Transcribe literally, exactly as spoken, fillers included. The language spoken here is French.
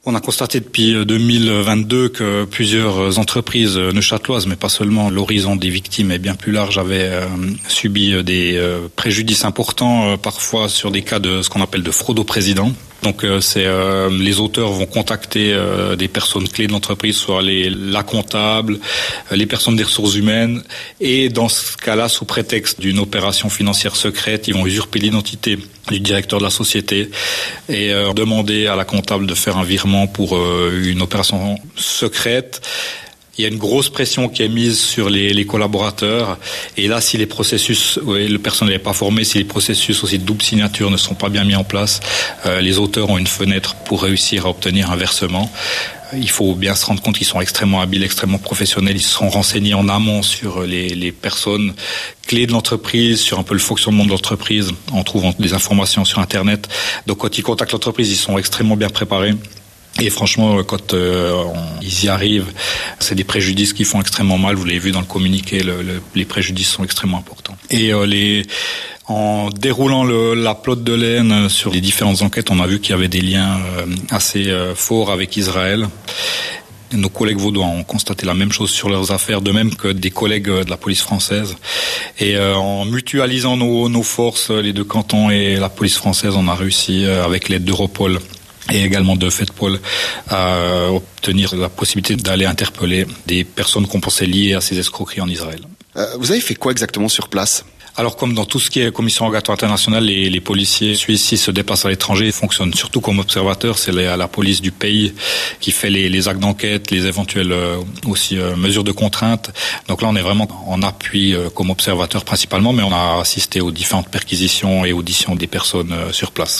On a constaté depuis deux mille vingt-deux que plusieurs entreprises neuchâteloises, mais pas seulement, l'horizon des victimes est bien plus large, avaient euh, subi des euh, préjudices importants, euh, parfois sur des cas de ce qu'on appelle de fraude au président. Donc euh, c'est euh, les auteurs vont contacter euh, des personnes clés de l'entreprise, soit les la comptable, euh, les personnes des ressources humaines, et dans ce cas-là, sous prétexte d'une opération financière secrète, ils vont usurper l'identité du directeur de la société et euh, demander à la comptable de faire un virement pour euh, une opération secrète. Il y a une grosse pression qui est mise sur les, les collaborateurs. Et là, si les processus, oui, le personnel n'est pas formé, si les processus aussi de double signature ne sont pas bien mis en place, euh, les auteurs ont une fenêtre pour réussir à obtenir un versement. Il faut bien se rendre compte qu'ils sont extrêmement habiles, extrêmement professionnels. Ils se sont renseignés en amont sur les, les personnes clés de l'entreprise, sur un peu le fonctionnement de l'entreprise, en trouvant des informations sur Internet. Donc, quand ils contactent l'entreprise, ils sont extrêmement bien préparés. Et franchement, quand euh, on, ils y arrivent, c'est des préjudices qui font extrêmement mal. Vous l'avez vu dans le communiqué, le, le, les préjudices sont extrêmement importants. Et euh, les, en déroulant le, la pelote de laine sur les différentes enquêtes, on a vu qu'il y avait des liens euh, assez euh, forts avec Israël. Nos collègues vaudois ont constaté la même chose sur leurs affaires, de même que des collègues de la police française. Et euh, en mutualisant nos, nos forces, les deux cantons et la police française, on a réussi, euh, avec l'aide d'Europol et également de FEDPOL, à obtenir la possibilité d'aller interpeller des personnes qu'on pensait liées à ces escroqueries en Israël. Euh, vous avez fait quoi exactement sur place ? Alors, comme dans tout ce qui est commission rogatoire internationale, les, les policiers suisses se déplacent à l'étranger, fonctionnent surtout comme observateurs. C'est la, la police du pays qui fait les, les actes d'enquête, les éventuelles euh, aussi euh, mesures de contrainte. Donc là, on est vraiment en appui euh, comme observateur principalement, mais on a assisté aux différentes perquisitions et auditions des personnes euh, sur place.